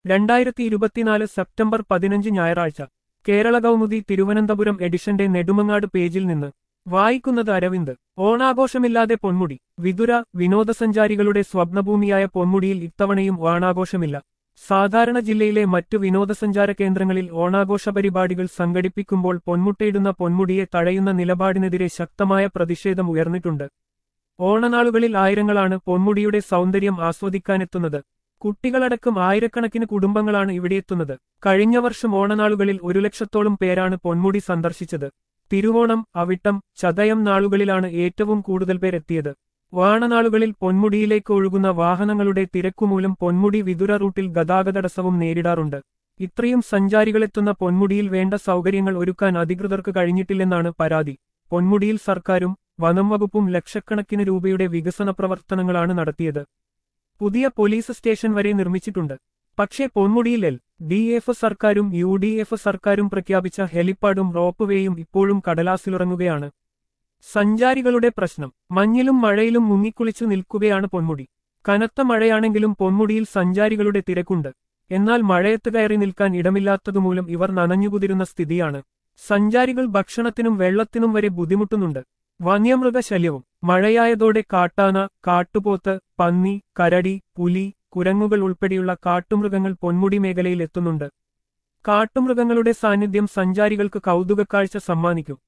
2024 September 15 ഞായറാഴ്ച കേരള കൗമുദി തിരുവനന്തപുരം എഡിഷന്റെ നെടുമങ്ങാട് പേജിൽ നിന്ന് വായിക്കുന്നത് അരവിന്ദ്. ഓണാഘോഷമില്ലാതെ പൊന്മുടി. വിതുര. വിനോദസഞ്ചാരികളുടെ സ്വപ്നഭൂമിയായ പൊന്മുടിയിൽ ഇത്തവണയും ഓണാഘോഷമില്ല. സാധാരണ ജില്ലയിലെ മറ്റു വിനോദസഞ്ചാര കേന്ദ്രങ്ങളിൽ ഓണാഘോഷ പരിപാടികൾ സംഘടിപ്പിക്കുമ്പോൾ പൊന്മുട്ടയിടുന്ന പൊന്മുടിയെ തഴയുന്ന നിലപാടിനെതിരെ ശക്തമായ പ്രതിഷേധം ഉയർന്നിട്ടുണ്ട്. ഓണനാളുകളിൽ ആയിരങ്ങളാണ് പൊന്മുടിയുടെ സൗന്ദര്യം ആസ്വദിക്കാനെത്തുന്നത്. കുട്ടികളടക്കം ആയിരക്കണക്കിന് കുടുംബങ്ങളാണ് ഇവിടെയെത്തുന്നത്. കഴിഞ്ഞ വർഷം ഓണനാളുകളിൽ 1,00,000-ഓളം പേരാണ് പൊന്മുടി സന്ദർശിച്ചത്. തിരുവോണം, അവിട്ടം, ചതയം നാളുകളിലാണ് ഏറ്റവും കൂടുതൽ പേർ എത്തിയത്. ഓണനാളുകളിൽ പൊന്മുടിയിലേക്ക് ഒഴുകുന്ന വാഹനങ്ങളുടെ തിരക്കുമൂലം പൊന്മുടി വിതുര റൂട്ടിൽ ഗതാഗതടസ്സവും നേരിടാറുണ്ട്. ഇത്രയും സഞ്ചാരികളെത്തുന്ന പൊന്മുടിയിൽ വേണ്ട സൗകര്യങ്ങൾ ഒരുക്കാൻ അധികൃതർക്ക് കഴിഞ്ഞിട്ടില്ലെന്നാണ് പരാതി. പൊന്മുടിയിൽ സർക്കാരും വനം വകുപ്പും ലക്ഷക്കണക്കിന് രൂപയുടെ വികസന പ്രവർത്തനങ്ങളാണ് നടത്തിയത്. പുതിയ പോലീസ് സ്റ്റേഷൻ വരെ നിർമ്മിച്ചിട്ടുണ്ട്. പക്ഷേ പൊന്മുടിയിൽ LDF സർക്കാരും UDF സർക്കാരും പ്രഖ്യാപിച്ച ഹെലിപ്പാഡും റോപ്പ് വേയും ഇപ്പോഴും കടലാസിലുറങ്ങുകയാണ്. സഞ്ചാരികളുടെ പ്രശ്നം. മഞ്ഞിലും മഴയിലും മുങ്ങിക്കുളിച്ചു നിൽക്കുകയാണ് പൊന്മുടി. കനത്ത മഴയാണെങ്കിലും പൊന്മുടിയിൽ സഞ്ചാരികളുടെ തിരക്കുണ്ട്. എന്നാൽ മഴയത്ത് കയറി നിൽക്കാൻ ഇടമില്ലാത്തതുമൂലം ഇവർ നനഞ്ഞുകുതിരുന്ന സ്ഥിതിയാണ്. സഞ്ചാരികൾ ഭക്ഷണത്തിനും വെള്ളത്തിനും വരെ ബുദ്ധിമുട്ടുന്നുണ്ട്. വന്യമൃഗശല്യവും. മഴയായതോടെ കാട്ടാന, കാട്ടുപോത്ത്, പന്നി, കരടി, പുലി, കുരങ്ങുകൾ ഉൾപ്പെടെയുള്ള കാട്ടുമൃഗങ്ങൾ പൊന്മുടി മേഖലയിൽ എത്തുന്നുണ്ട്. കാട്ടുമൃഗങ്ങളുടെ സാന്നിധ്യം സഞ്ചാരികൾക്ക് കൗതുകക്കാഴ്ച സമ്മാനിക്കും.